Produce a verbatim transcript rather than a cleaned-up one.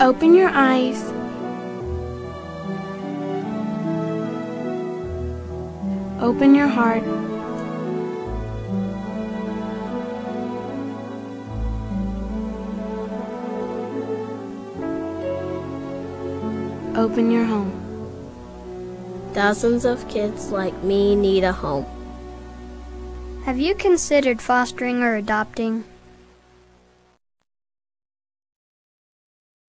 Open your eyes. Open your heart. Open your home. Thousands of kids like me need a home. Have you considered fostering or adopting?